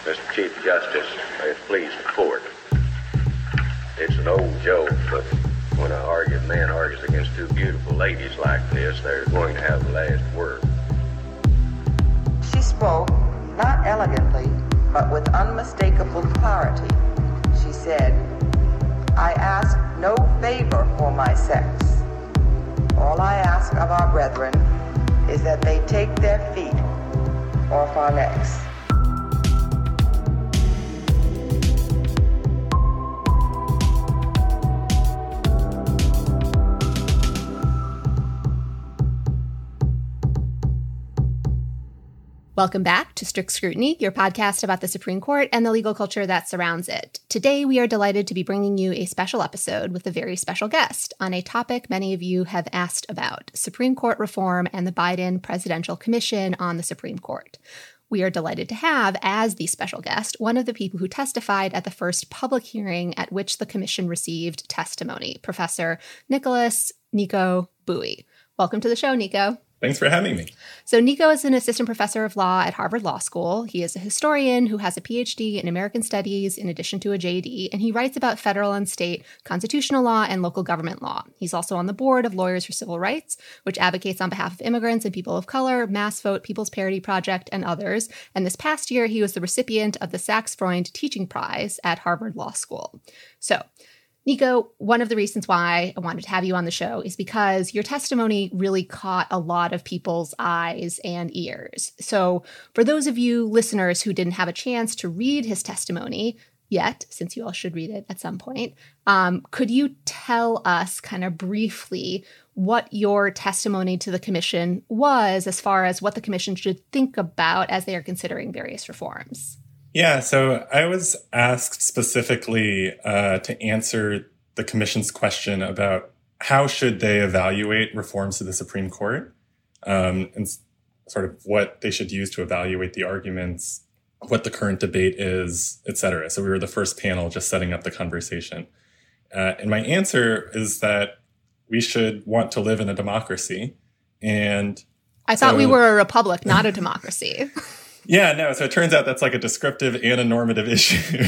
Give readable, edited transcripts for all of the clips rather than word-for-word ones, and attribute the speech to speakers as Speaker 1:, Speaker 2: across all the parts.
Speaker 1: Mr. Chief Justice, may it please the court. It's an old joke, but when a man argues against two beautiful ladies like this, they're going to have the last word.
Speaker 2: She spoke, not elegantly, but with unmistakable clarity. She said, "I ask no favor for my sex. All I ask of our brethren is that they take their feet off our necks."
Speaker 3: Welcome back to Strict Scrutiny, your podcast about the Supreme Court and the legal culture that surrounds it. Today, we are delighted to be bringing you a special episode with a very special guest on a topic many of you have asked about: Supreme Court reform and the Biden Presidential Commission on the Supreme Court. We are delighted to have, as the special guest, one of the people who testified at the first public hearing at which the commission received testimony, Professor Nicholas Nico Bowie. Welcome to the show, Nico.
Speaker 4: Thanks for having me.
Speaker 3: So Nico is an assistant professor of law at Harvard Law School. He is a historian who has a PhD in American Studies in addition to a JD, and he writes about federal and state constitutional law and local government law. He's also on the board of Lawyers for Civil Rights, which advocates on behalf of immigrants and people of color, Mass Vote, People's Parity Project, and others. And this past year, he was the recipient of the Sachs-Freund Teaching Prize at Harvard Law School. So, Nico, one of the reasons why I wanted to have you on the show is because your testimony really caught a lot of people's eyes and ears. So for those of you listeners who didn't have a chance to read his testimony yet, since you all should read it at some point, could you tell us kind of briefly what your testimony to the commission was as far as what the commission should think about as they are considering various reforms?
Speaker 4: Yeah, so I was asked specifically to answer the commission's question about how should they evaluate reforms to the Supreme Court, and sort of what they should use to evaluate the arguments, what the current debate is, et cetera. So we were the first panel just setting up the conversation. And my answer is that we should want to live in a democracy. And
Speaker 3: I thought we were a republic, not a democracy.
Speaker 4: Yeah, no. So it turns out that's like a descriptive and a normative issue.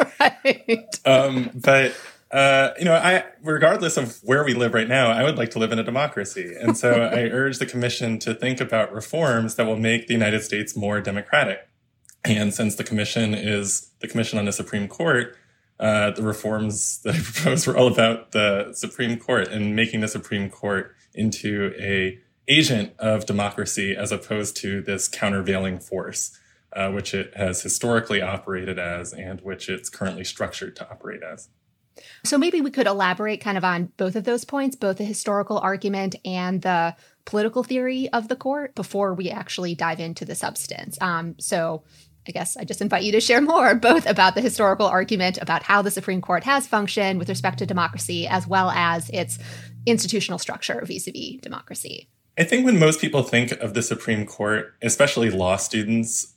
Speaker 3: Right.
Speaker 4: But regardless of where we live right now, I would like to live in a democracy. And so I urge the commission to think about reforms that will make the United States more democratic. And since the commission is the Commission on the Supreme Court, the reforms that I proposed were all about the Supreme Court and making the Supreme Court into a agent of democracy as opposed to this countervailing force, which it has historically operated as and which it's currently structured to operate as.
Speaker 3: So maybe we could elaborate kind of on both of those points, both the historical argument and the political theory of the court, before we actually dive into the substance. So I guess I just invite you to share more, both about the historical argument about how the Supreme Court has functioned with respect to democracy, as well as its institutional structure vis-a-vis democracy.
Speaker 4: I think when most people think of the Supreme Court, especially law students,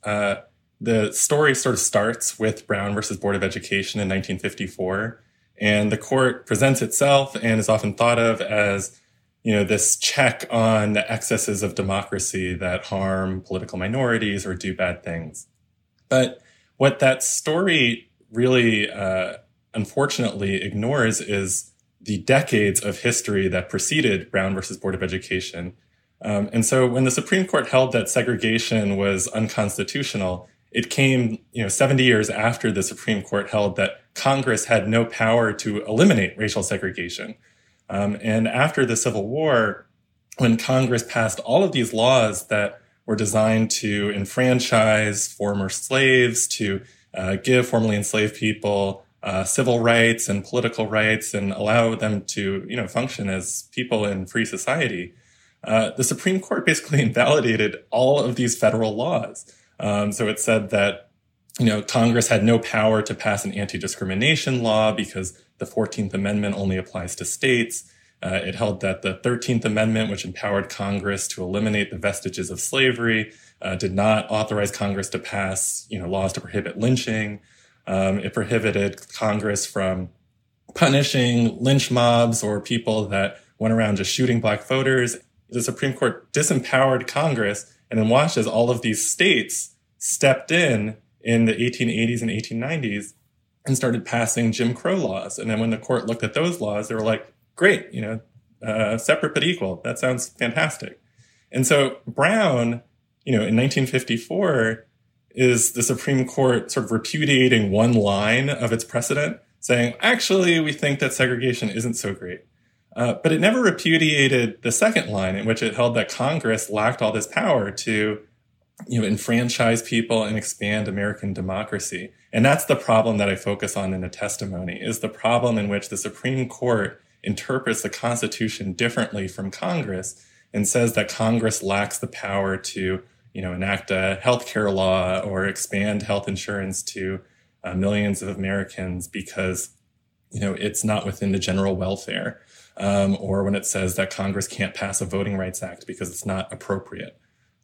Speaker 4: the story sort of starts with Brown versus Board of Education in 1954. And the court presents itself and is often thought of as, this check on the excesses of democracy that harm political minorities or do bad things. But what that story really, unfortunately ignores is the decades of history that preceded Brown versus Board of Education. And so when the Supreme Court held that segregation was unconstitutional, it came, 70 years after the Supreme Court held that Congress had no power to eliminate racial segregation. And after the Civil War, when Congress passed all of these laws that were designed to enfranchise former slaves, to give formerly enslaved people civil rights and political rights and allow them to, function as people in free society, the Supreme Court basically invalidated all of these federal laws. So it said that, Congress had no power to pass an anti-discrimination law because the 14th Amendment only applies to states. It held that the 13th Amendment, which empowered Congress to eliminate the vestiges of slavery, did not authorize Congress to pass, laws to prohibit lynching. It prohibited Congress from punishing lynch mobs or people that went around just shooting black voters. The Supreme Court disempowered Congress and then watched as all of these states stepped in in the 1880s and 1890s and started passing Jim Crow laws. And then when the court looked at those laws, they were like, great, separate but equal. That sounds fantastic. And so Brown, in 1954, is the Supreme Court sort of repudiating one line of its precedent, saying, actually, we think that segregation isn't so great. But it never repudiated the second line, in which it held that Congress lacked all this power to enfranchise people and expand American democracy. And that's the problem that I focus on in the testimony, is the problem in which the Supreme Court interprets the Constitution differently from Congress and says that Congress lacks the power to, enact a healthcare law or expand health insurance to millions of Americans because, it's not within the general welfare, or when it says that Congress can't pass a Voting Rights Act because it's not appropriate.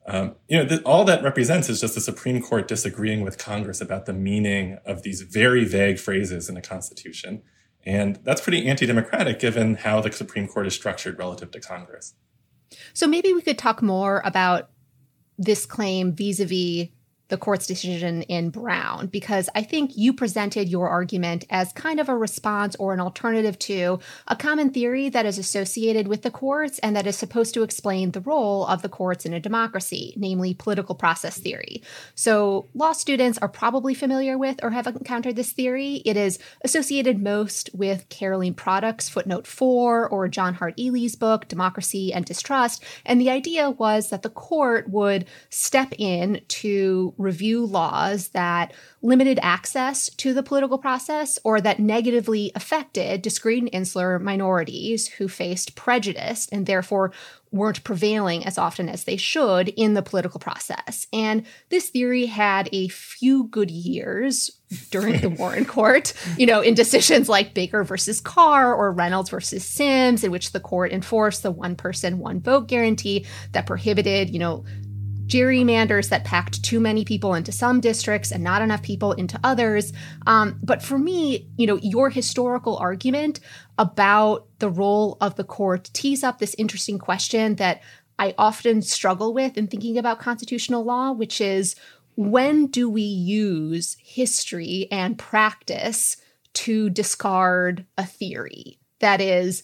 Speaker 4: All that represents is just the Supreme Court disagreeing with Congress about the meaning of these very vague phrases in the Constitution. And that's pretty anti-democratic given how the Supreme Court is structured relative to Congress.
Speaker 3: So maybe we could talk more about this claim vis-a-vis the court's decision in Brown, because I think you presented your argument as kind of a response or an alternative to a common theory that is associated with the courts and that is supposed to explain the role of the courts in a democracy, namely political process theory. So law students are probably familiar with or have encountered this theory. It is associated most with Caroline Product's Footnote 4 or John Hart Ely's book, Democracy and Distrust. And the idea was that the court would step in to review laws that limited access to the political process or that negatively affected discrete and insular minorities who faced prejudice and therefore weren't prevailing as often as they should in the political process. And this theory had a few good years during the Warren Court, in decisions like Baker versus Carr or Reynolds versus Sims, in which the court enforced the one person, one vote guarantee that prohibited, gerrymanders that packed too many people into some districts and not enough people into others. But for me, your historical argument about the role of the court tees up this interesting question that I often struggle with in thinking about constitutional law, which is, when do we use history and practice to discard a theory? That is,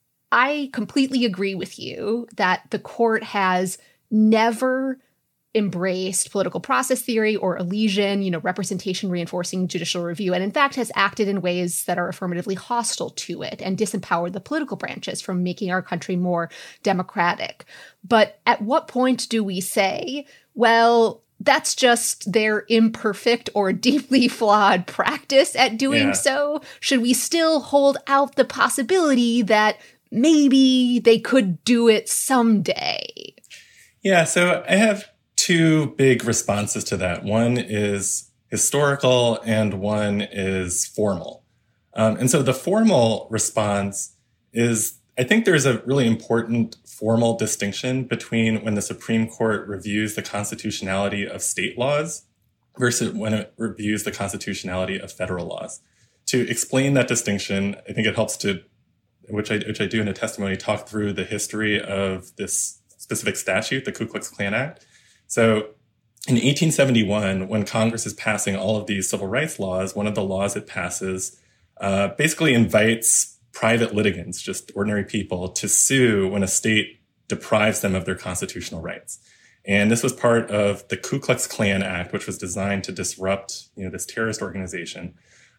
Speaker 3: I completely agree with you that the court has never embraced political process theory or elision, representation reinforcing judicial review, and in fact has acted in ways that are affirmatively hostile to it and disempowered the political branches from making our country more democratic. But at what point do we say, well, that's just their imperfect or deeply flawed practice at doing so? Should we still hold out the possibility that maybe they could do it someday?
Speaker 4: Yeah, so I have two big responses to that. One is historical and one is formal. And so the formal response is, I think there's a really important formal distinction between when the Supreme Court reviews the constitutionality of state laws versus when it reviews the constitutionality of federal laws. To explain that distinction, I think it helps to, which I do in a testimony, talk through the history of this specific statute, the Ku Klux Klan Act. So in 1871, when Congress is passing all of these civil rights laws, one of the laws it passes basically invites private litigants, just ordinary people, to sue when a state deprives them of their constitutional rights. And this was part of the Ku Klux Klan Act, which was designed to disrupt, this terrorist organization,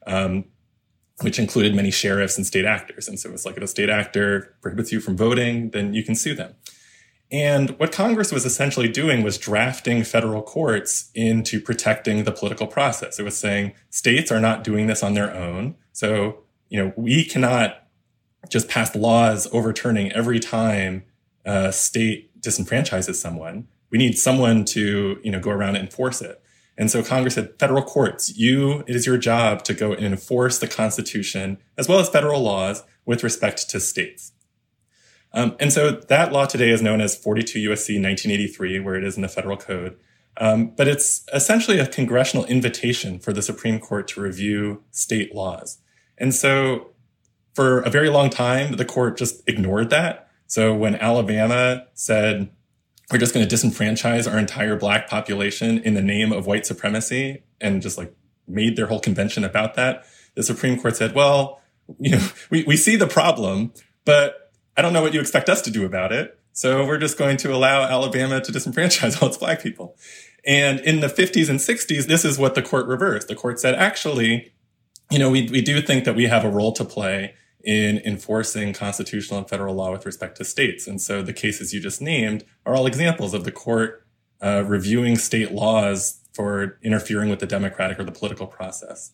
Speaker 4: which included many sheriffs and state actors. And so it was like, if a state actor prohibits you from voting, then you can sue them. And what Congress was essentially doing was drafting federal courts into protecting the political process. It was saying states are not doing this on their own. So, we cannot just pass laws overturning every time a state disenfranchises someone. We need someone to, go around and enforce it. And so Congress said, federal courts, it is your job to go and enforce the Constitution as well as federal laws with respect to states. And so that law today is known as 42 U.S.C. 1983, where it is in the federal code. But it's essentially a congressional invitation for the Supreme Court to review state laws. And so for a very long time, the court just ignored that. So when Alabama said, we're just going to disenfranchise our entire Black population in the name of white supremacy, and just like made their whole convention about that, the Supreme Court said, well, we see the problem, but I don't know what you expect us to do about it. So we're just going to allow Alabama to disenfranchise all its Black people. And in the 50s and 60s, this is what the court reversed. The court said, actually, we do think that we have a role to play in enforcing constitutional and federal law with respect to states. And so the cases you just named are all examples of the court reviewing state laws for interfering with the democratic or the political process.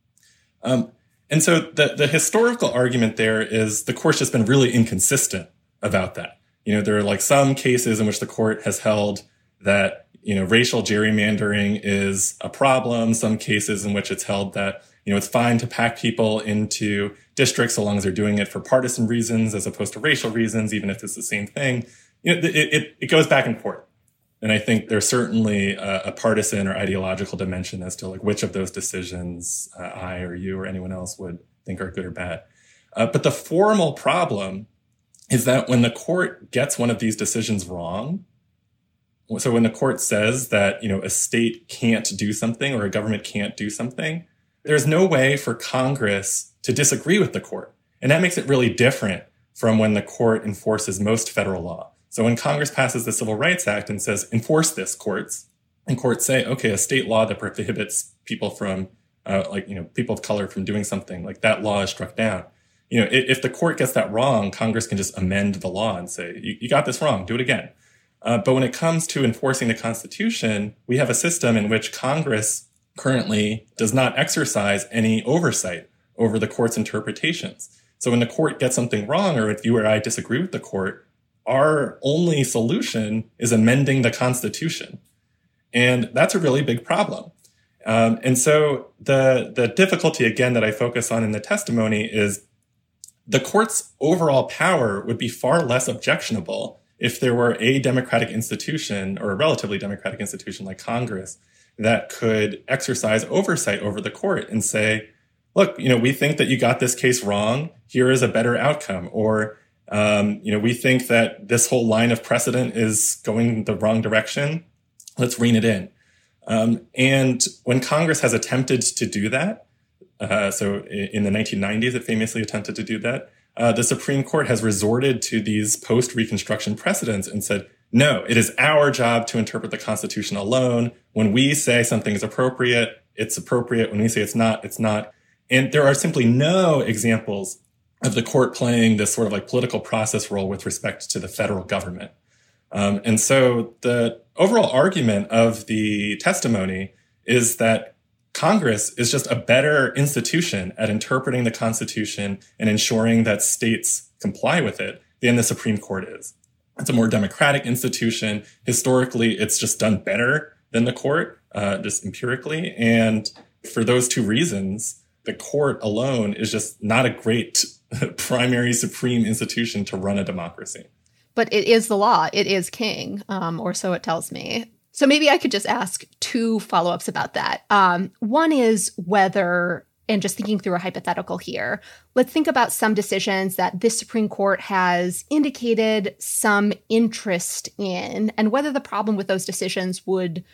Speaker 4: And so the historical argument there is the court's just been really inconsistent about that. There are like some cases in which the court has held that, racial gerrymandering is a problem, some cases in which it's held that, it's fine to pack people into districts so long as they're doing it for partisan reasons as opposed to racial reasons, even if it's the same thing. It goes back and forth. And I think there's certainly a partisan or ideological dimension as to like which of those decisions I or you or anyone else would think are good or bad. But the formal problem is that when the court gets one of these decisions wrong, so when the court says that, a state can't do something or a government can't do something, there's no way for Congress to disagree with the court. And that makes it really different from when the court enforces most federal law. So when Congress passes the Civil Rights Act and says, enforce this, courts, and courts say, okay, a state law that prohibits people from, people of color from doing something, like that law is struck down. If the court gets that wrong, Congress can just amend the law and say, you got this wrong, do it again. But when it comes to enforcing the Constitution, we have a system in which Congress currently does not exercise any oversight over the court's interpretations. So when the court gets something wrong, or if you or I disagree with the court, our only solution is amending the Constitution. And that's a really big problem. And so the difficulty, again, that I focus on in the testimony is the court's overall power would be far less objectionable if there were a democratic institution or a relatively democratic institution like Congress that could exercise oversight over the court and say, look, we think that you got this case wrong. Here is a better outcome. Or, we think that this whole line of precedent is going the wrong direction. Let's rein it in. And when Congress has attempted to do that, so in the 1990s, it famously attempted to do that, the Supreme Court has resorted to these post-Reconstruction precedents and said, no, it is our job to interpret the Constitution alone. When we say something is appropriate, it's appropriate. When we say it's not, it's not. And there are simply no examples of the court playing this sort of like political process role with respect to the federal government. And so the overall argument of the testimony is that Congress is just a better institution at interpreting the Constitution and ensuring that states comply with it than the Supreme Court is. It's a more democratic institution. Historically, it's just done better than the court, just empirically. And for those two reasons, the court alone is just not a great primary supreme institution to run a democracy.
Speaker 3: But it is the law. It is king, or so it tells me. So maybe I could just ask two follow-ups about that. One is whether, and just thinking through a hypothetical here, let's think about some decisions that this Supreme Court has indicated some interest in, and whether the problem with those decisions would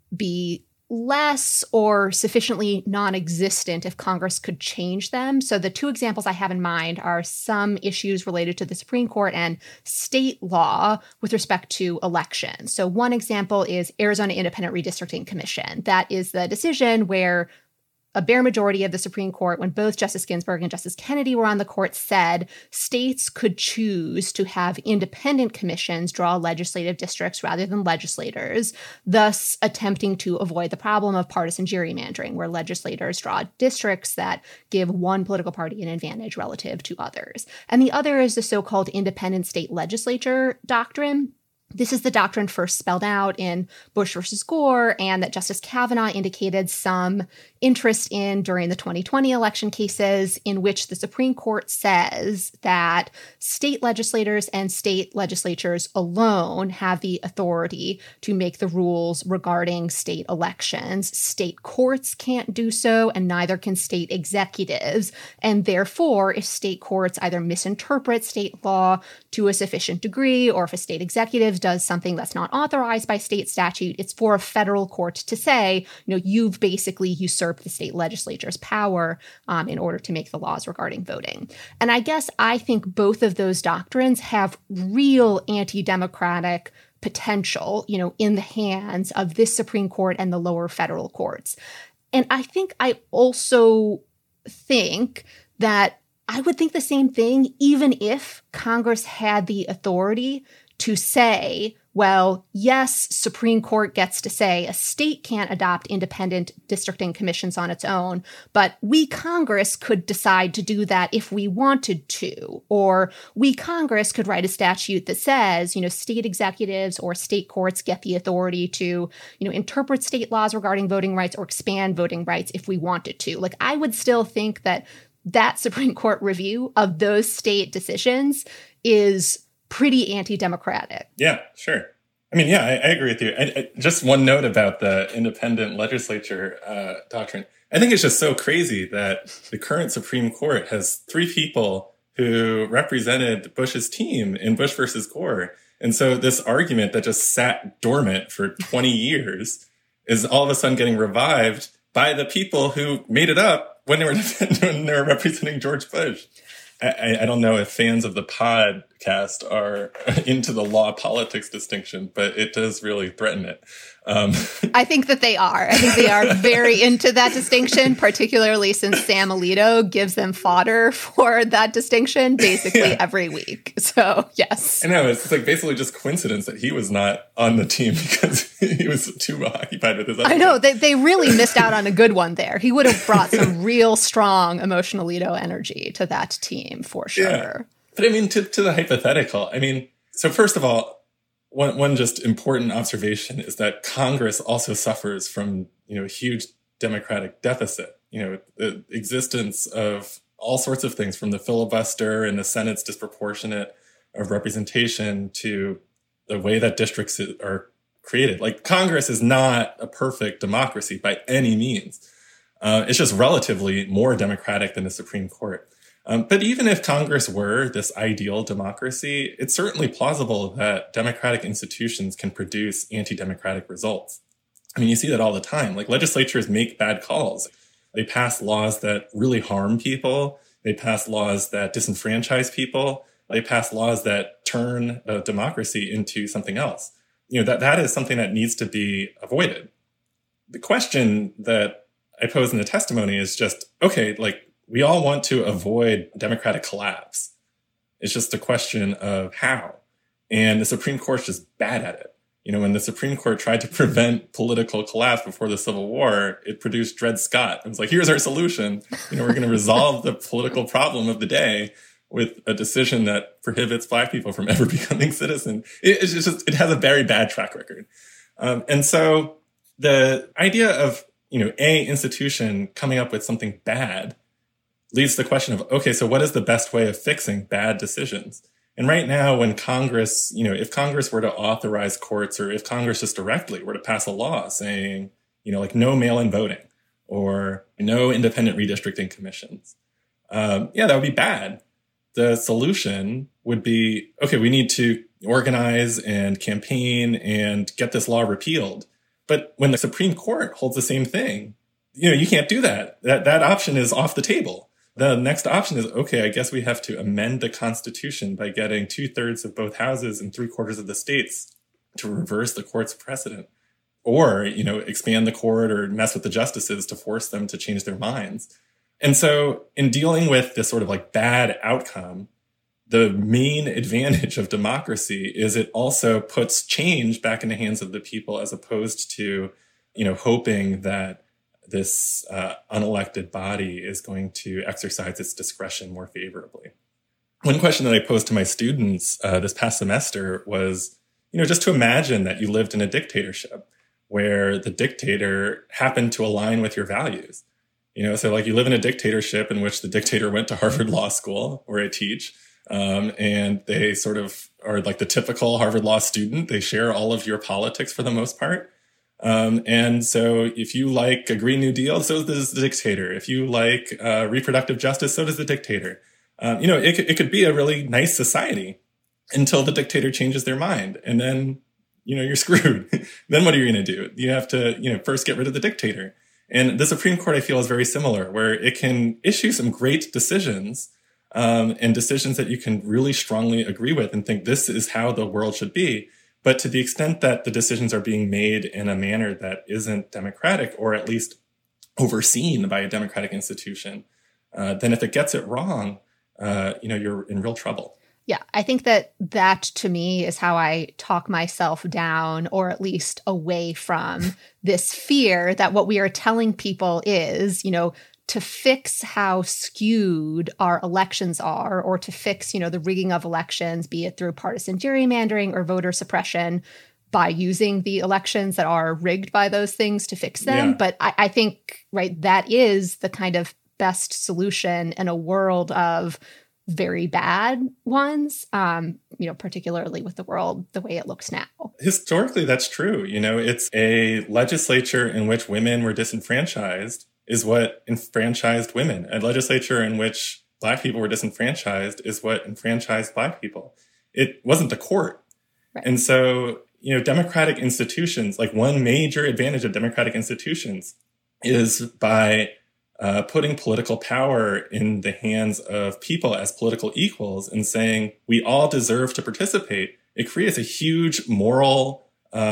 Speaker 3: be less or sufficiently non-existent if Congress could change them. So the two examples I have in mind are some issues related to the Supreme Court and state law with respect to elections. So one example is Arizona Independent Redistricting Commission. That is the decision where a bare majority of the Supreme Court, when both Justice Ginsburg and Justice Kennedy were on the court, said states could choose to have independent commissions draw legislative districts rather than legislators, thus attempting to avoid the problem of partisan gerrymandering, where legislators draw districts that give one political party an advantage relative to others. And the other is the so-called independent state legislature doctrine. This is the doctrine first spelled out in Bush versus Gore, and that Justice Kavanaugh indicated some interest in during the 2020 election cases, in which the Supreme Court says that state legislators and state legislatures alone have the authority to make the rules regarding state elections. State courts can't do so, and neither can state executives. And therefore, if state courts either misinterpret state law to a sufficient degree, or if a state executive does something that's not authorized by state statute, it's for a federal court to say, you've basically usurped the state legislature's power in order to make the laws regarding voting. And I think both of those doctrines have real anti-democratic potential, in the hands of this Supreme Court and the lower federal courts. And I also think that I would think the same thing even if Congress had the authority to say, well, yes, Supreme Court gets to say a state can't adopt independent districting commissions on its own, but we Congress could decide to do that if we wanted to. Or we Congress could write a statute that says, state executives or state courts get the authority to, interpret state laws regarding voting rights or expand voting rights if we wanted to. I would still think that Supreme Court review of those state decisions is pretty anti-democratic.
Speaker 4: Yeah, sure. I agree with you. Just one note about the independent legislature doctrine. I think it's just so crazy that the current Supreme Court has 3 people who represented Bush's team in Bush versus Gore. And so this argument that just sat dormant for 20 years is all of a sudden getting revived by the people who made it up when they were representing George Bush. I don't know if fans of the podcast are into the law politics distinction, but it does really threaten it.
Speaker 3: I think that they are. I think they are very into that distinction, particularly since Sam Alito gives them fodder for that distinction basically every week. So, yes.
Speaker 4: I know. It's basically just coincidence that he was not on the team because he was too occupied with his other
Speaker 3: I know. They really missed out on a good one there. He would have brought some real strong emotional Alito energy to that team for sure.
Speaker 4: Yeah. But to the hypothetical, so first of all, one just important observation is that Congress also suffers from, a huge democratic deficit. The existence of all sorts of things from the filibuster and the Senate's disproportionate of representation to the way that districts are created. Congress is not a perfect democracy by any means. It's just relatively more democratic than the Supreme Court. But even if Congress were this ideal democracy, it's certainly plausible that democratic institutions can produce anti-democratic results. You see that all the time. Legislatures make bad calls. They pass laws that really harm people. They pass laws that disenfranchise people. They pass laws that turn a democracy into something else. That is something that needs to be avoided. The question that I pose in the testimony is just, okay, we all want to avoid democratic collapse. It's just a question of how. And the Supreme Court's just bad at it. When the Supreme Court tried to prevent political collapse before the Civil War, it produced Dred Scott. It was here's our solution. We're going to resolve the political problem of the day with a decision that prohibits Black people from ever becoming citizens. It has a very bad track record. And so the idea of, a institution coming up with something bad leads to the question of, okay, so what is the best way of fixing bad decisions? And right now, when Congress, if Congress were to authorize courts, or if Congress just directly were to pass a law saying, no mail-in voting or no independent redistricting commissions, that would be bad. The solution would be, okay, we need to organize and campaign and get this law repealed. But when the Supreme Court holds the same thing, you can't do that. That option is off the table. The next option is, okay, I guess we have to amend the Constitution by getting 2/3 of both houses and 3/4 of the states to reverse the court's precedent. Or, expand the court or mess with the justices to force them to change their minds. And so in dealing with this sort of bad outcome, the main advantage of democracy is it also puts change back in the hands of the people, as opposed to, hoping that this unelected body is going to exercise its discretion more favorably. One question that I posed to my students this past semester was, just to imagine that you lived in a dictatorship where the dictator happened to align with your values. So you live in a dictatorship in which the dictator went to Harvard Law School, where I teach, and they sort of are the typical Harvard Law student. They share all of your politics for the most part. And so if you like a Green New Deal, so does the dictator. If you like reproductive justice, so does the dictator. It could be a really nice society. until the dictator changes their mind. And then, you're screwed. Then what are you going to do? You have to, first get rid of the dictator. And the Supreme Court, I feel, is very similar, where it can issue some great decisions, and decisions that you can really strongly agree with and think this is how the world should be. But to the extent that the decisions are being made in a manner that isn't democratic, or at least overseen by a democratic institution, then if it gets it wrong, you're in real trouble.
Speaker 3: Yeah, I think that to me is how I talk myself down, or at least away from this fear that what we are telling people is, to fix how skewed our elections are, or to fix, the rigging of elections, be it through partisan gerrymandering or voter suppression, by using the elections that are rigged by those things to fix them. Yeah. But I think, right, that is the kind of best solution in a world of very bad ones, particularly with the world the way it looks now.
Speaker 4: Historically, that's true. It's a legislature in which women were disenfranchised is what enfranchised women. A legislature in which Black people were disenfranchised is what enfranchised Black people. It wasn't the court. Right. And so, democratic institutions, like one major advantage of democratic institutions is by putting political power in the hands of people as political equals and saying we all deserve to participate. It creates a huge moral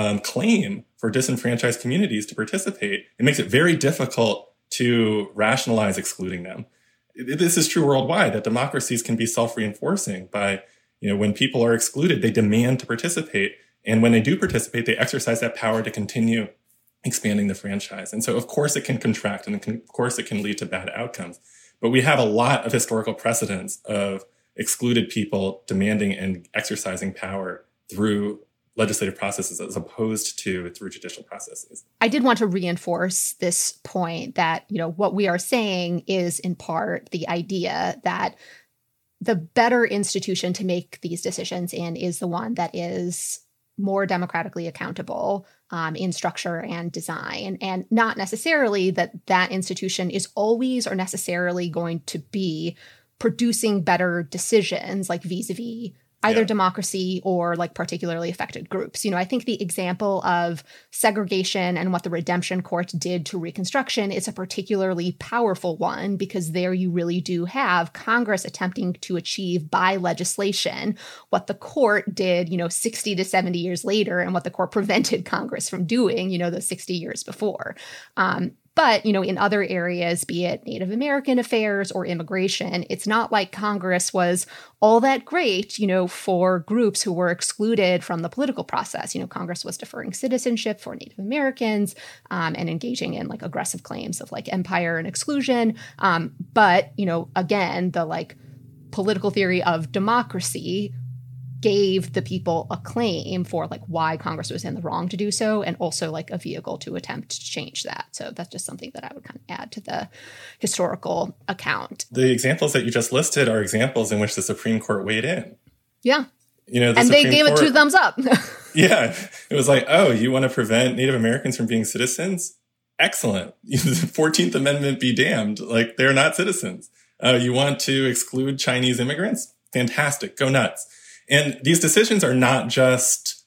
Speaker 4: claim for disenfranchised communities to participate. It makes it very difficult to rationalize excluding them. This is true worldwide, that democracies can be self-reinforcing by, when people are excluded, they demand to participate. And when they do participate, they exercise that power to continue expanding the franchise. And so, of course, it can contract, and of course, it can lead to bad outcomes. But we have a lot of historical precedents of excluded people demanding and exercising power through legislative processes as opposed to through judicial processes.
Speaker 3: I did want to reinforce this point that, what we are saying is in part the idea that the better institution to make these decisions in is the one that is more democratically accountable in structure and design, and not necessarily that institution is always or necessarily going to be producing better decisions, like vis-a-vis either democracy or like particularly affected groups. I think the example of segregation and what the Redemption Court did to Reconstruction is a particularly powerful one, because there you really do have Congress attempting to achieve by legislation what the court did, 60 to 70 years later, and what the court prevented Congress from doing, those 60 years before. But, in other areas, be it Native American affairs or immigration, it's not like Congress was all that great, for groups who were excluded from the political process. Congress was deferring citizenship for Native Americans and engaging in like aggressive claims of like empire and exclusion. But, again, the like political theory of democracy gave the people a claim for like why Congress was in the wrong to do so, and also like a vehicle to attempt to change that. So that's just something that I would kind of add to the historical account.
Speaker 4: The examples that you just listed are examples in which the Supreme Court weighed in.
Speaker 3: Yeah.
Speaker 4: And
Speaker 3: they gave it 2 thumbs up.
Speaker 4: Yeah. It was like, oh, you want to prevent Native Americans from being citizens? Excellent. The 14th Amendment be damned. Like, they're not citizens. You want to exclude Chinese immigrants? Fantastic. Go nuts. And these decisions are not just,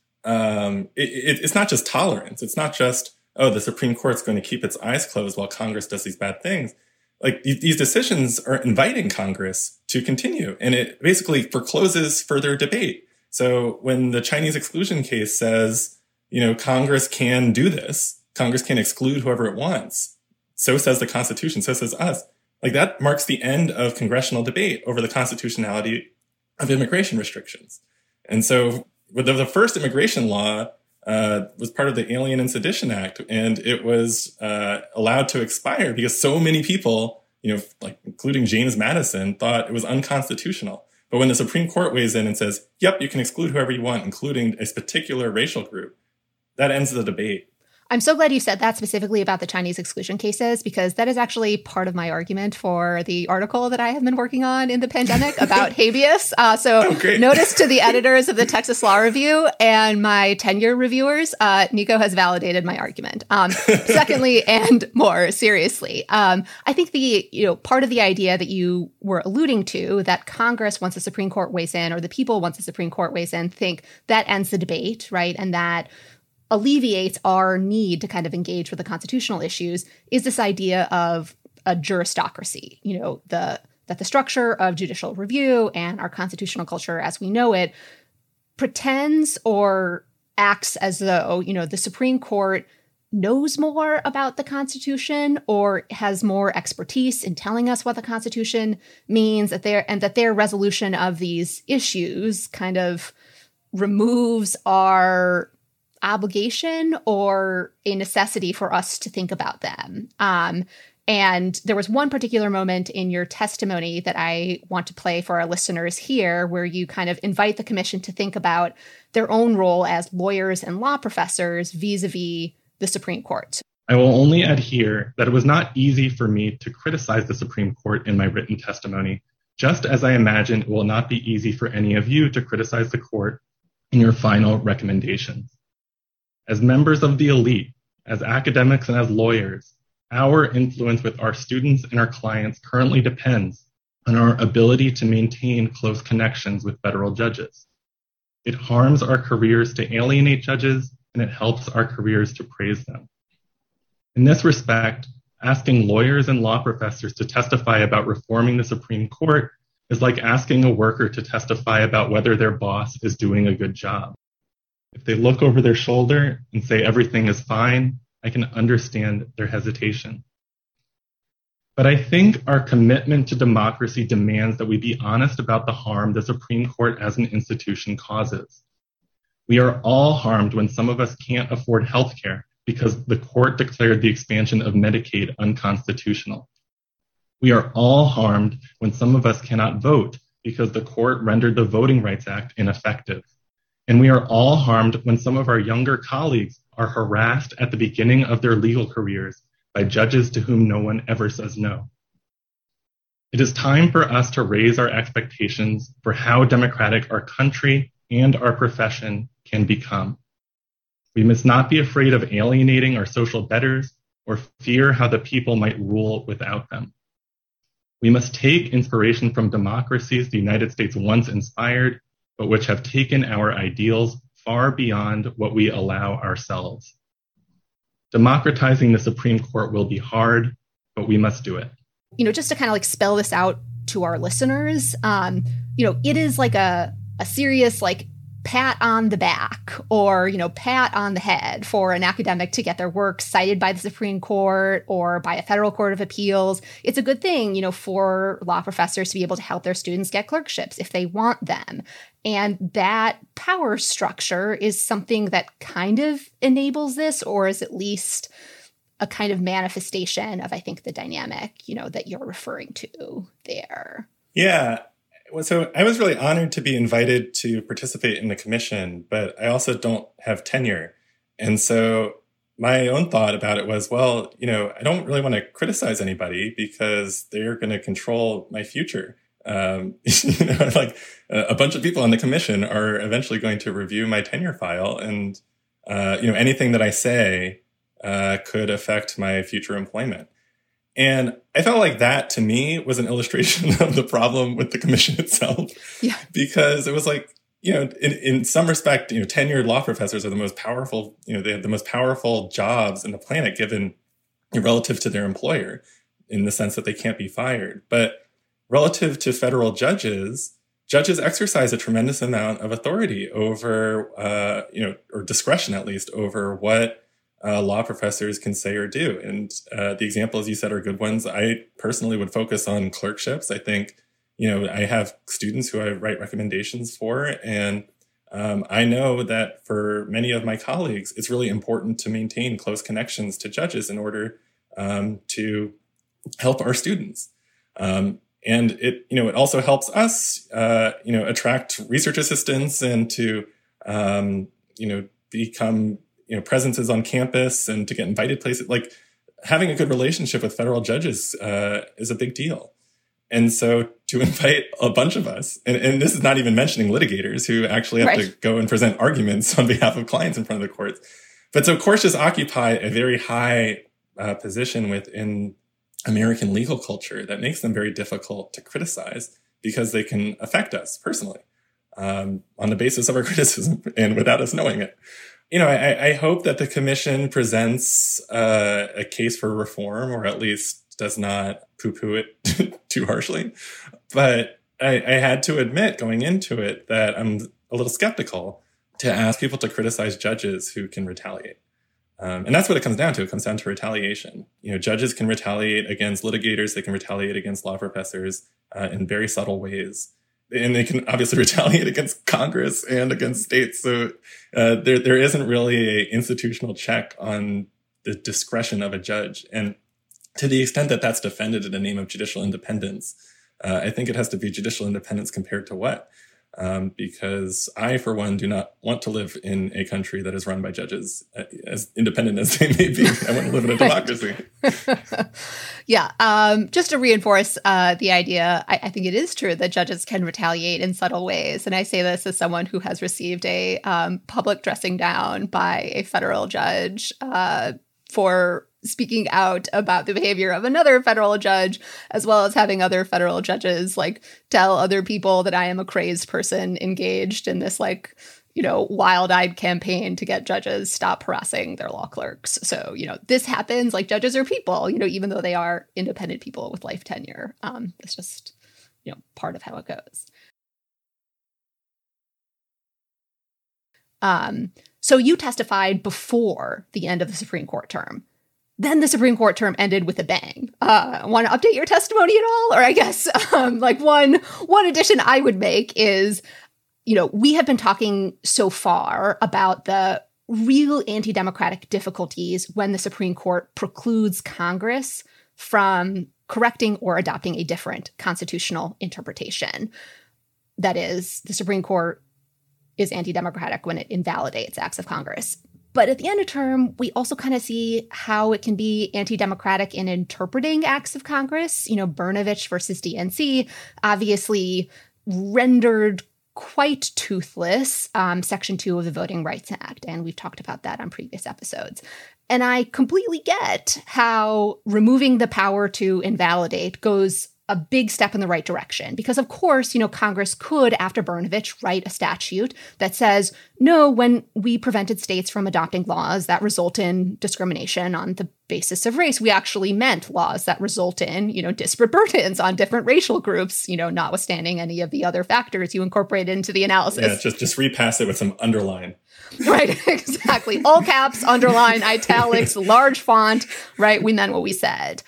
Speaker 4: it's not just tolerance. It's not just, oh, the Supreme Court's going to keep its eyes closed while Congress does these bad things. Like, these decisions are inviting Congress to continue, and it basically forecloses further debate. So when the Chinese exclusion case says, Congress can do this, Congress can exclude whoever it wants, so says the Constitution, so says us. Like, that marks the end of congressional debate over the constitutionality of immigration restrictions. And so the first immigration law was part of the Alien and Sedition Act, and it was allowed to expire because so many people, like including James Madison, thought it was unconstitutional. But when the Supreme Court weighs in and says, yep, you can exclude whoever you want, including a particular racial group, that ends the debate.
Speaker 3: I'm so glad you said that specifically about the Chinese exclusion cases, because that is actually part of my argument for the article that I have been working on in the pandemic about habeas. Notice to the editors of the Texas Law Review and my tenure reviewers, Nico has validated my argument. Secondly, and more seriously, I think part of the idea that you were alluding to, that Congress, once the Supreme Court weighs in, or the people, once the Supreme Court weighs in, think that ends the debate, right? And that alleviates our need to kind of engage with the constitutional issues, is this idea of a juristocracy, that the structure of judicial review and our constitutional culture as we know it pretends or acts as though, the Supreme Court knows more about the Constitution or has more expertise in telling us what the Constitution means, that their resolution of these issues kind of removes our obligation or a necessity for us to think about them. And there was one particular moment in your testimony that I want to play for our listeners here, where you kind of invite the commission to think about their own role as lawyers and law professors vis-a-vis the Supreme Court.
Speaker 4: I will only add here that it was not easy for me to criticize the Supreme Court in my written testimony, just as I imagine it will not be easy for any of you to criticize the court in your final recommendations. As members of the elite, as academics and as lawyers, our influence with our students and our clients currently depends on our ability to maintain close connections with federal judges. It harms our careers to alienate judges, and it helps our careers to praise them. In this respect, asking lawyers and law professors to testify about reforming the Supreme Court is like asking a worker to testify about whether their boss is doing a good job. If they look over their shoulder and say everything is fine, I can understand their hesitation. But I think our commitment to democracy demands that we be honest about the harm the Supreme Court as an institution causes. We are all harmed when some of us can't afford health care because the court declared the expansion of Medicaid unconstitutional. We are all harmed when some of us cannot vote because the court rendered the Voting Rights Act ineffective. And we are all harmed when some of our younger colleagues are harassed at the beginning of their legal careers by judges to whom no one ever says no. It is time for us to raise our expectations for how democratic our country and our profession can become. We must not be afraid of alienating our social betters or fear how the people might rule without them. We must take inspiration from democracies the United States once inspired, but which have taken our ideals far beyond what we allow ourselves. Democratizing the Supreme Court will be hard, but we must do it.
Speaker 3: Just to kind of spell this out to our listeners, it is like a serious pat on the back or, pat on the head for an academic to get their work cited by the Supreme Court or by a federal court of appeals. It's a good thing, for law professors to be able to help their students get clerkships if they want them. And that power structure is something that kind of enables this, or is at least a kind of manifestation of, I think, the dynamic, that you're referring to there.
Speaker 4: Yeah. So I was really honored to be invited to participate in the commission, but I also don't have tenure. And so my own thought about it was, I don't really want to criticize anybody because they're going to control my future. A bunch of people on the commission are eventually going to review my tenure file, and anything that I say could affect my future employment. And I felt like that, to me, was an illustration of the problem with the commission itself. Yeah. Because it was in some respect, tenured law professors are the most powerful, they have the most powerful jobs in the planet given relative to their employer, in the sense that they can't be fired. But relative to federal judges exercise a tremendous amount of authority over, or discretion at least, over what law professors can say or do. And the examples you said are good ones. I personally would focus on clerkships. I think, I have students who I write recommendations for, and I know that for many of my colleagues, it's really important to maintain close connections to judges in order to help our students. And it also helps us, attract research assistants and to, become, presences on campus and to get invited places. Like, having a good relationship with federal judges is a big deal. And so to invite a bunch of us, and this is not even mentioning litigators who actually have to go and present arguments on behalf of clients in front of the courts. But so courts just occupy a very high position within American legal culture that makes them very difficult to criticize because they can affect us personally on the basis of our criticism and without us knowing it. I hope that the commission presents a case for reform, or at least does not poo-poo it too harshly. But I had to admit going into it that I'm a little skeptical to ask people to criticize judges who can retaliate. And that's what it comes down to. It comes down to retaliation. Judges can retaliate against litigators. They can retaliate against law professors in very subtle ways. And they can obviously retaliate against Congress and against states. So there isn't really an institutional check on the discretion of a judge. And to the extent that that's defended in the name of judicial independence, I think it has to be judicial independence compared to what? Because I, for one, do not want to live in a country that is run by judges, as independent as they may be. I want to live in a democracy.
Speaker 3: Just to reinforce the idea, I think it is true that judges can retaliate in subtle ways. And I say this as someone who has received a public dressing down by a federal judge for speaking out about the behavior of another federal judge, as well as having other federal judges tell other people that I am a crazed person engaged in this wild-eyed campaign to get judges stop harassing their law clerks. So, this happens. Judges are people, even though they are independent people with life tenure. It's just, part of how it goes. So you testified before the end of the Supreme Court term. Then the Supreme Court term ended with a bang. Want to update your testimony at all? Or I guess one addition I would make is, we have been talking so far about the real anti-democratic difficulties when the Supreme Court precludes Congress from correcting or adopting a different constitutional interpretation. That is, the Supreme Court is anti-democratic when it invalidates acts of Congress. But at the end of term, we also kind of see how it can be anti-democratic in interpreting acts of Congress. Brnovich versus DNC obviously rendered quite toothless Section 2 of the Voting Rights Act. And we've talked about that on previous episodes. And I completely get how removing the power to invalidate goes a big step in the right direction. Because, of course, Congress could, after Brnovich, write a statute that says, no, when we prevented states from adopting laws that result in discrimination on the basis of race, we actually meant laws that result in, disparate burdens on different racial groups, notwithstanding any of the other factors you incorporate into the analysis.
Speaker 4: Yeah, just repass it with some underline.
Speaker 3: Right, exactly. All caps, underline, italics, large font, right? We meant what we said.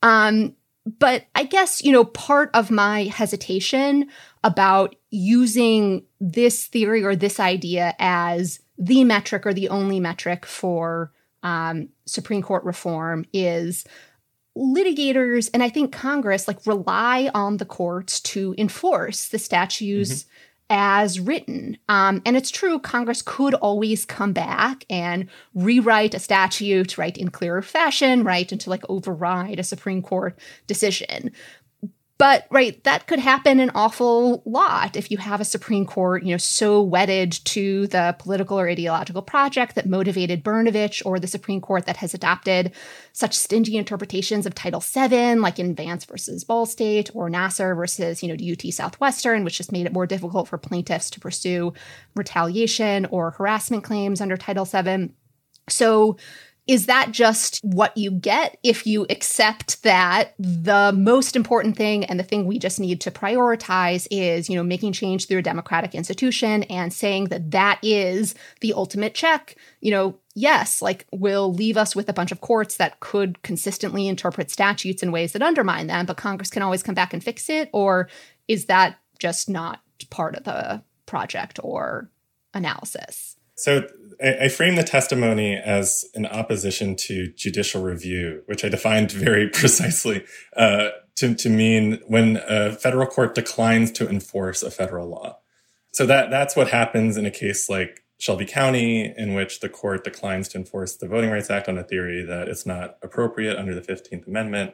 Speaker 3: But I guess, part of my hesitation about using this theory or this idea as the metric or the only metric for Supreme Court reform is litigators, and I think Congress, rely on the courts to enforce the statutes as written. And it's true, Congress could always come back and rewrite a statute, right, in clearer fashion, right, and to override a Supreme Court decision. But, right, that could happen an awful lot if you have a Supreme Court, so wedded to the political or ideological project that motivated Brnovich, or the Supreme Court that has adopted such stingy interpretations of Title VII, like in Vance versus Ball State, or Nassar versus, UT Southwestern, which just made it more difficult for plaintiffs to pursue retaliation or harassment claims under Title VII. So is that just what you get if you accept that the most important thing and the thing we just need to prioritize is, making change through a democratic institution and saying that that is the ultimate check? Yes, will leave us with a bunch of courts that could consistently interpret statutes in ways that undermine them, but Congress can always come back and fix it? Or is that just not part of the project or analysis?
Speaker 4: So I frame the testimony as an opposition to judicial review, which I defined very precisely to mean when a federal court declines to enforce a federal law. So that's what happens in a case like Shelby County, in which the court declines to enforce the Voting Rights Act on a theory that it's not appropriate under the 15th Amendment.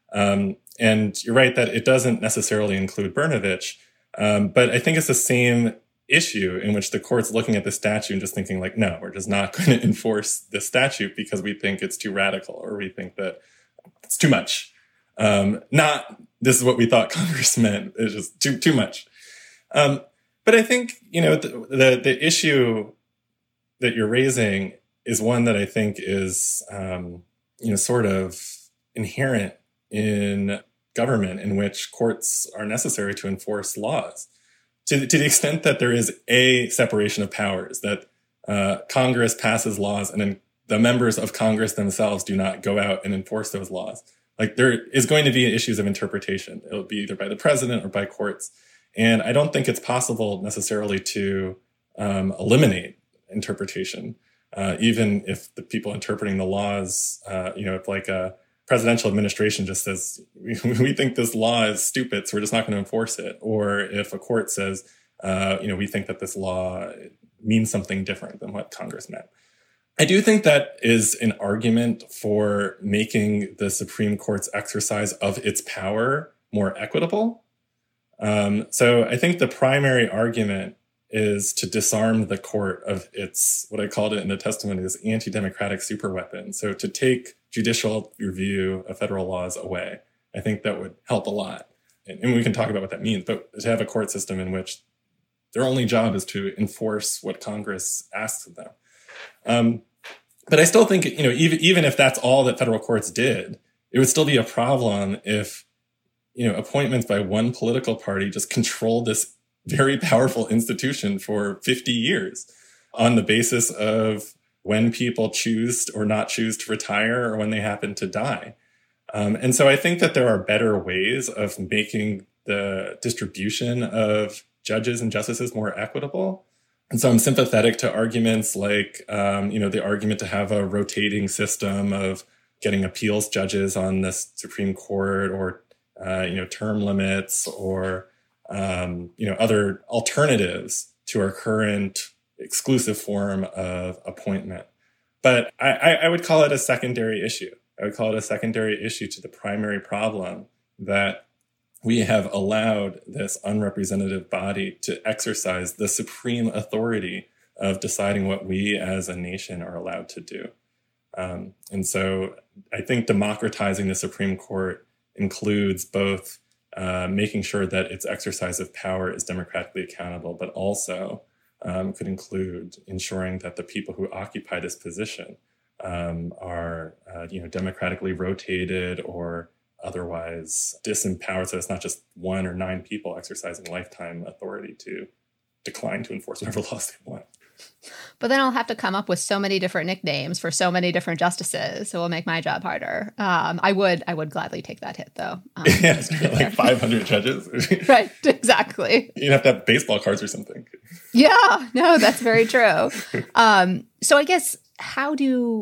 Speaker 4: And you're right that it doesn't necessarily include Brnovich, but I think it's the same issue in which the court's looking at the statute and just thinking like, no, we're just not going to enforce this statute because we think it's too radical or we think that it's too much. Not this is what we thought Congress meant. It's just too much. But I think, the issue that you're raising is one that I think is, sort of inherent in government, in which courts are necessary to enforce laws. To the extent that there is a separation of powers, that Congress passes laws and then the members of Congress themselves do not go out and enforce those laws. Like, there is going to be issues of interpretation. It'll be either by the president or by courts. And I don't think it's possible necessarily to eliminate interpretation, even if the people interpreting the laws, if like a presidential administration just says, we think this law is stupid, so we're just not going to enforce it. Or if a court says, we think that this law means something different than what Congress meant. I do think that is an argument for making the Supreme Court's exercise of its power more equitable. So I think the primary argument is to disarm the court of its, what I called it in the testimony, this anti-democratic superweapon. So to take judicial review of federal laws away, I think that would help a lot. And we can talk about what that means, but to have a court system in which their only job is to enforce what Congress asks of them. But I still think, even if that's all that federal courts did, it would still be a problem if, appointments by one political party just controlled this very powerful institution for 50 years on the basis of when people choose or not choose to retire or when they happen to die. And so I think that there are better ways of making the distribution of judges and justices more equitable. And so I'm sympathetic to arguments like, the argument to have a rotating system of getting appeals judges on the Supreme Court or, term limits or, other alternatives to our current exclusive form of appointment. But I would call it a secondary issue. I would call it a secondary issue to the primary problem that we have allowed this unrepresentative body to exercise the supreme authority of deciding what we as a nation are allowed to do. And so I think democratizing the Supreme Court includes both making sure that its exercise of power is democratically accountable, but also could include ensuring that the people who occupy this position are, democratically rotated or otherwise disempowered, so it's not just 1 or 9 people exercising lifetime authority to decline to enforce whatever laws they want.
Speaker 3: But then I'll have to come up with so many different nicknames for so many different justices, so it'll make my job harder. I would gladly take that hit, though.
Speaker 4: Like 500 judges.
Speaker 3: Right, exactly.
Speaker 4: You'd have to have baseball cards or something.
Speaker 3: Yeah, no, that's very true. So I guess how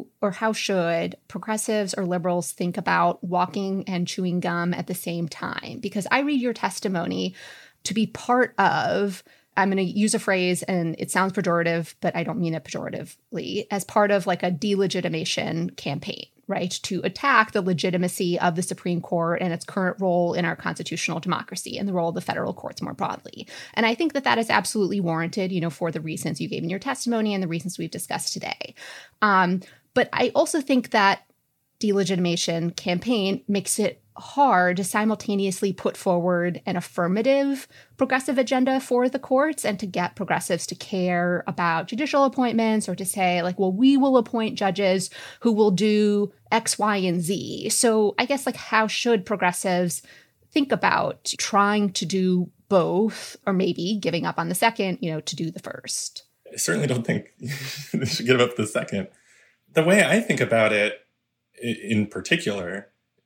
Speaker 3: should progressives or liberals think about walking and chewing gum at the same time? Because I read your testimony to be part of, I'm going to use a phrase and it sounds pejorative, but I don't mean it pejoratively, as part of like a delegitimation campaign, right? To attack the legitimacy of the Supreme Court and its current role in our constitutional democracy and the role of the federal courts more broadly. And I think that that is absolutely warranted, for the reasons you gave in your testimony and the reasons we've discussed today. But I also think that delegitimation campaign makes it hard to simultaneously put forward an affirmative progressive agenda for the courts and to get progressives to care about judicial appointments or to say like, well, we will appoint judges who will do X, Y, and Z. So I guess how should progressives think about trying to do both or maybe giving up on the second, to do the first?
Speaker 4: I certainly don't think they should give up the second. The way I think about it in particular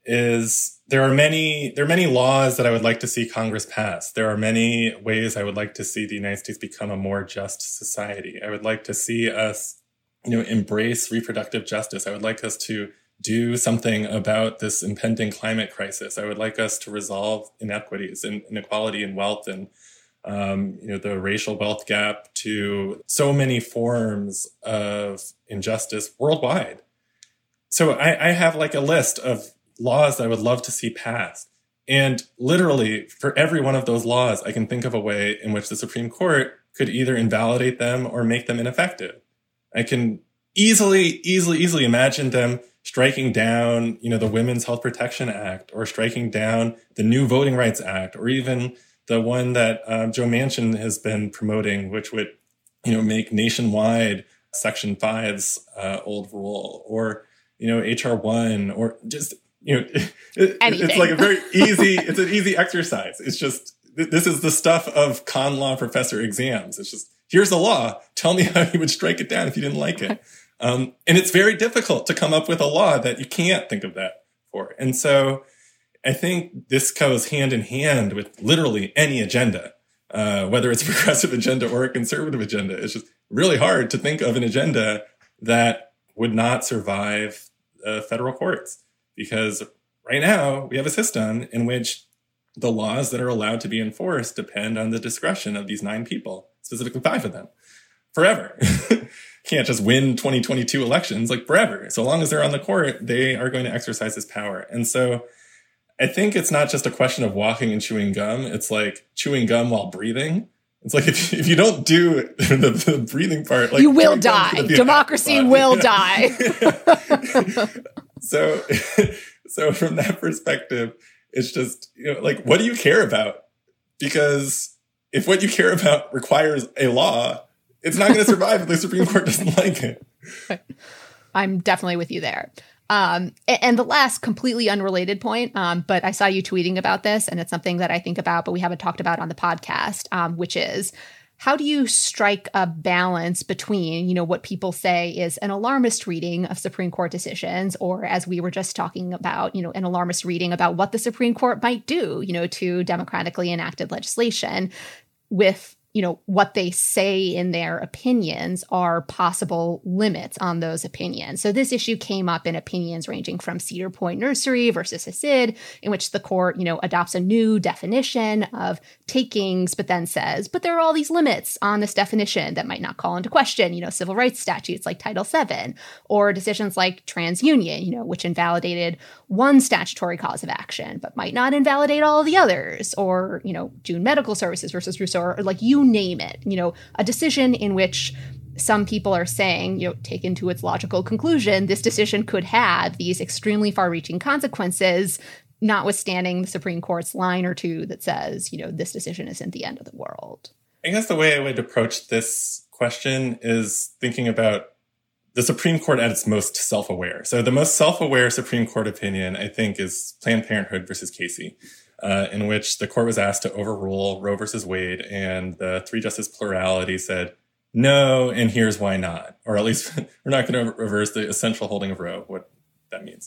Speaker 4: is there are many laws that I would like to see Congress pass. There are many ways I would like to see the United States become a more just society. I would like to see us, embrace reproductive justice. I would like us to do something about this impending climate crisis. I would like us to resolve inequities and inequality in wealth and the racial wealth gap, to so many forms of injustice worldwide. So I have like a list of laws that I would love to see passed. And literally for every one of those laws, I can think of a way in which the Supreme Court could either invalidate them or make them ineffective. I can easily imagine them striking down, the Women's Health Protection Act, or striking down the new Voting Rights Act, or even the one that Joe Manchin has been promoting, which would, make nationwide Section 5's old rule, or, HR 1, or just, it's like a very easy, it's an easy exercise. It's just, this is the stuff of con law professor exams. It's just, here's the law. Tell me how you would strike it down if you didn't like it. And it's very difficult to come up with a law that you can't think of that for. And so I think this goes hand in hand with literally any agenda, whether it's a progressive agenda or a conservative agenda. It's just really hard to think of an agenda that would not survive federal courts, because right now we have a system in which the laws that are allowed to be enforced depend on the discretion of these 9 people, specifically 5 of them, forever. Can't just win 2022 elections, like forever. So long as they're on the court, they are going to exercise this power. And so I think it's not just a question of walking and chewing gum. It's like chewing gum while breathing. It's like if you don't do the breathing part, like
Speaker 3: you will die. Democracy will die.
Speaker 4: So from that perspective, it's just, what do you care about? Because if what you care about requires a law, it's not going to survive if the Supreme Court doesn't like it.
Speaker 3: I'm definitely with you there. And the last completely unrelated point, but I saw you tweeting about this, and it's something that I think about, but we haven't talked about on the podcast, which is, how do you strike a balance between, what people say is an alarmist reading of Supreme Court decisions, or, as we were just talking about, an alarmist reading about what the Supreme Court might do, to democratically enacted legislation, with what they say in their opinions are possible limits on those opinions. So this issue came up in opinions ranging from Cedar Point Nursery versus Hasid, in which the court, adopts a new definition of takings, but then says, but there are all these limits on this definition that might not call into question, civil rights statutes like Title VII, or decisions like TransUnion, which invalidated one statutory cause of action, but might not invalidate all of the others, or, June Medical Services versus Rousseau, or like you name it, a decision in which some people are saying, taken to its logical conclusion, this decision could have these extremely far-reaching consequences, notwithstanding the Supreme Court's line or two that says, this decision isn't the end of the world.
Speaker 4: I guess the way I would approach this question is thinking about the Supreme Court at its most self-aware. So the most self-aware Supreme Court opinion, I think, is Planned Parenthood versus Casey, in which the court was asked to overrule Roe versus Wade, and the 3-justice plurality said, no, and here's why not. Or at least we're not going to reverse the essential holding of Roe, what that means.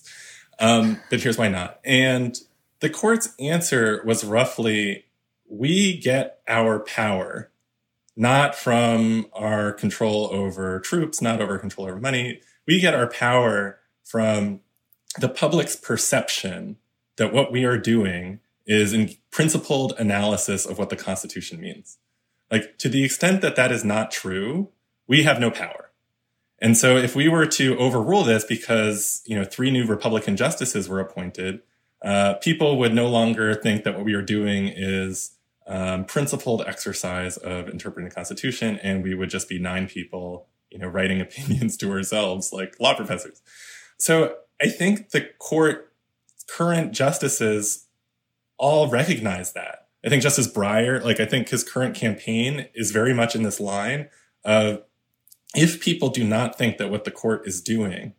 Speaker 4: But here's why not. And the court's answer was roughly, we get our power not from our control over troops, not over control over money. We get our power from the public's perception that what we are doing is in principled analysis of what the Constitution means. Like, to the extent that that is not true, we have no power. And so if we were to overrule this because, 3 new Republican justices were appointed, people would no longer think that what we are doing is principled exercise of interpreting the Constitution, and we would just be 9 people, writing opinions to ourselves like law professors. So I think the court current justices all recognize that. I think Justice Breyer, I think his current campaign is very much in this line of, if people do not think that what the court is doing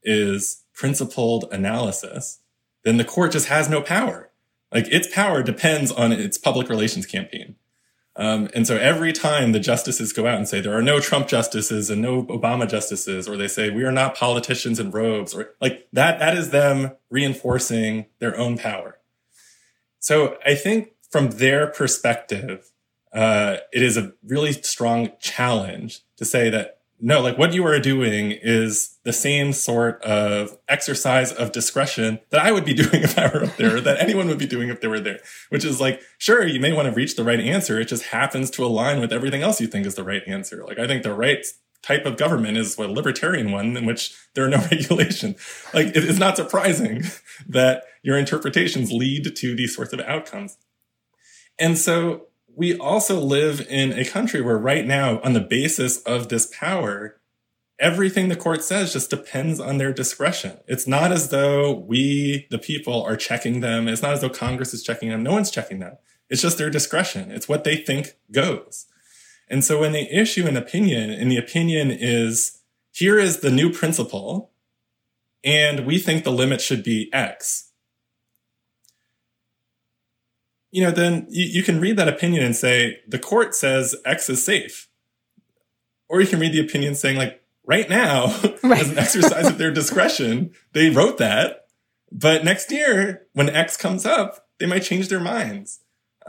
Speaker 4: is principled analysis, then the court just has no power. Its power depends on its public relations campaign. And so every time the justices go out and say there are no Trump justices and no Obama justices, or they say we are not politicians in robes, or that is them reinforcing their own power. So I think from their perspective, it is a really strong challenge to say that no, like what you are doing is the same sort of exercise of discretion that I would be doing if I were up there, or that anyone would be doing if they were there, which is like, sure, you may want to reach the right answer. It just happens to align with everything else you think is the right answer. Like, I think the right type of government is a libertarian one in which there are no regulations. Like, it is not surprising that your interpretations lead to these sorts of outcomes. And so we also live in a country where right now, on the basis of this power, everything the court says just depends on their discretion. It's not as though we, the people, are checking them. It's not as though Congress is checking them. No one's checking them. It's just their discretion. It's what they think goes. And so when they issue an opinion, and the opinion is, here is the new principle, and we think the limit should be X, you know, then you can read that opinion and say, the court says X is safe. Or you can read the opinion saying, like, right now, as an exercise of their discretion, they wrote that, but next year, when X comes up, they might change their minds.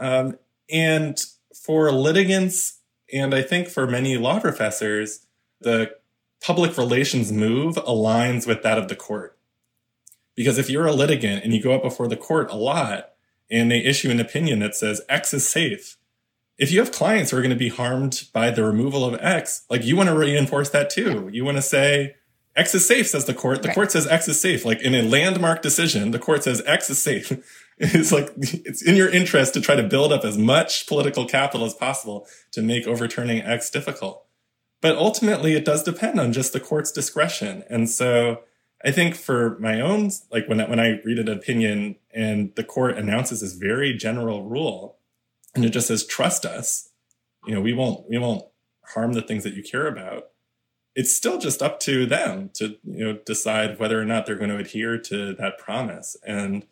Speaker 4: And for litigants, and I think for many law professors, the public relations move aligns with that of the court. Because if you're a litigant and you go up before the court a lot, and they issue an opinion that says X is safe, if you have clients who are going to be harmed by the removal of X, like, you want to reinforce that too. You want to say X is safe, says the court. The court says X is safe. Like, in a landmark decision, the court says X is safe. It's like, it's in your interest to try to build up as much political capital as possible to make overturning X difficult. But ultimately, it does depend on just the court's discretion. And so I think for my own, like, when I read an opinion and the court announces this very general rule, and it just says, trust us, you know, we won't harm the things that you care about. It's still just up to them to, you know, decide whether or not they're going to adhere to that promise. And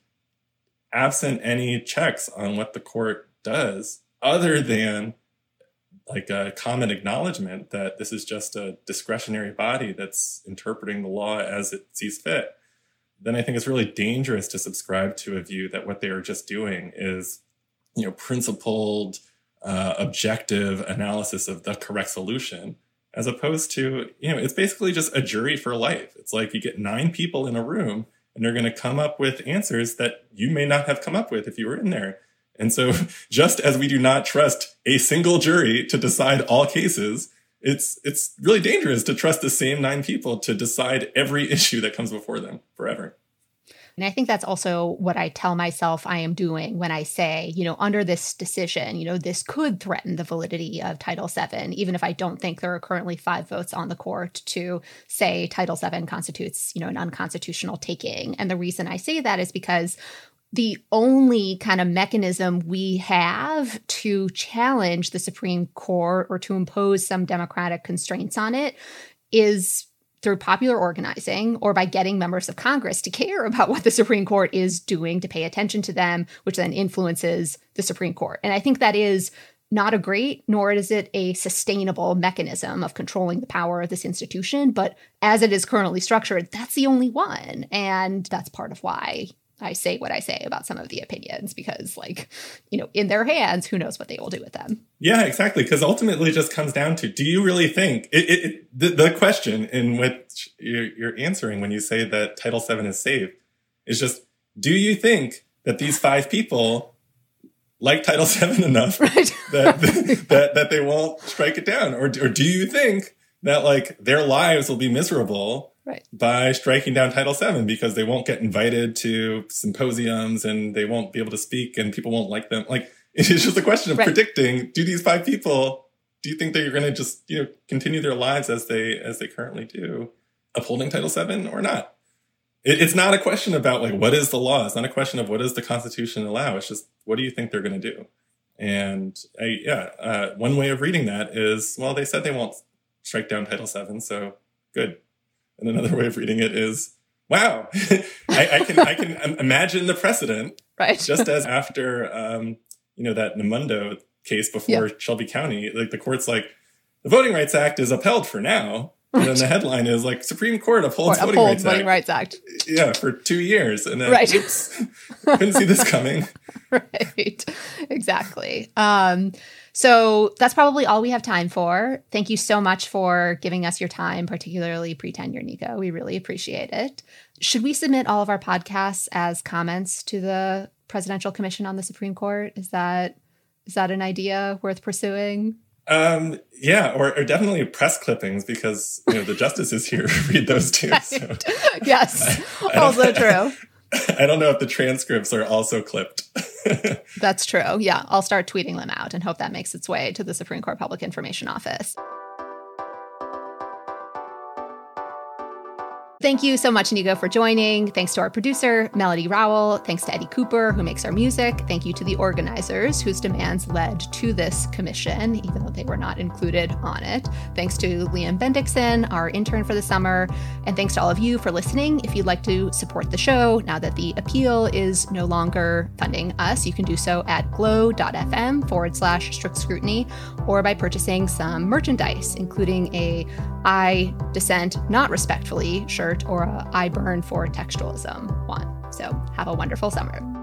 Speaker 4: absent any checks on what the court does, other than like a common acknowledgement that this is just a discretionary body that's interpreting the law as it sees fit, then I think it's really dangerous to subscribe to a view that what they are just doing is, you know, principled, objective analysis of the correct solution, as opposed to, you know, it's basically just a jury for life. It's like you get 9 people in a room and they're going to come up with answers that you may not have come up with if you were in there. And so just as we do not trust a single jury to decide all cases, it's really dangerous to trust the same 9 people to decide every issue that comes before them forever.
Speaker 3: And I think that's also what I tell myself I am doing when I say, you know, under this decision, you know, this could threaten the validity of Title VII, even if I don't think there are currently 5 votes on the court to say Title VII constitutes, you know, an unconstitutional taking. And the reason I say that is because the only kind of mechanism we have to challenge the Supreme Court or to impose some democratic constraints on it is through popular organizing or by getting members of Congress to care about what the Supreme Court is doing, to pay attention to them, which then influences the Supreme Court. And I think that is not a great, nor is it a sustainable mechanism of controlling the power of this institution. But as it is currently structured, that's the only one. And that's part of why I say what I say about some of the opinions, because, like, you know, in their hands, who knows what they will do with them.
Speaker 4: Yeah, exactly. Because ultimately it just comes down to, do you really think the question in which you're answering when you say that Title VII is safe is just, do you think that these 5 people like Title VII enough that they won't strike it down? Or do you think that, like, their lives will be miserable by striking down Title VII because they won't get invited to symposiums and they won't be able to speak and people won't like them? Like, it's just a question of predicting, do these 5 people, do you think that you're going to just, you know, continue their lives as they currently do, upholding Title VII or not? It's not a question about, like, what is the law? It's not a question of what does the Constitution allow? It's just, what do you think they're going to do? And one way of reading that is, well, they said they won't strike down Title VII, so good. And another way of reading it is, wow, I can imagine the precedent, just as after, you know, that Namundo case before Shelby County, like, the court's like, the Voting Rights Act is upheld for now. And then the headline is like, Supreme Court upholds Voting Rights Act. Yeah, for 2 years. And then, oops, couldn't see this coming.
Speaker 3: Right. Exactly. Exactly. So that's probably all we have time for. Thank you so much for giving us your time, particularly pre-tenure, Nico. We really appreciate it. Should we submit all of our podcasts as comments to the Presidential Commission on the Supreme Court? Is that an idea worth pursuing?
Speaker 4: Yeah, or definitely press clippings, because the justices here read those too.
Speaker 3: Right.
Speaker 4: So.
Speaker 3: Yes, also true.
Speaker 4: I don't know if the transcripts are also clipped.
Speaker 3: That's true. Yeah, I'll start tweeting them out and hope that makes its way to the Supreme Court Public Information Office. Thank you so much, Nico, for joining. Thanks to our producer, Melody Rowell. Thanks to Eddie Cooper, who makes our music. Thank you to the organizers whose demands led to this commission, even though they were not included on it. Thanks to Liam Bendixson, our intern for the summer. And thanks to all of you for listening. If you'd like to support the show, now that the appeal is no longer funding us, you can do so at glow.fm/strict scrutiny, or by purchasing some merchandise, including a I dissent not respectfully shirt or a I burn for textualism one. So have a wonderful summer.